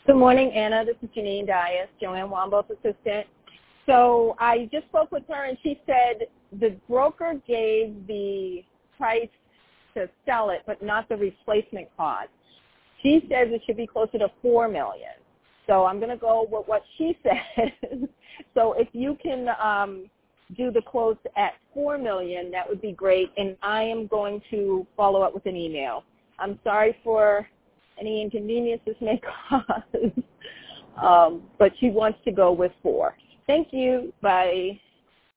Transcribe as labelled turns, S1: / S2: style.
S1: Good morning, Anna. This is Janine Dias, Joanne Wambo's assistant. So I just spoke with her, and she said the broker gave the price to sell it, but not the replacement cost. She says it should be closer to $4 million. So I'm going to go with what she says. So if you can do the quotes at $4 million, that would be great. And I am going to follow up with an email. I'm sorry for any inconvenience this may cause, but she wants to go with 4. Thank you. Bye.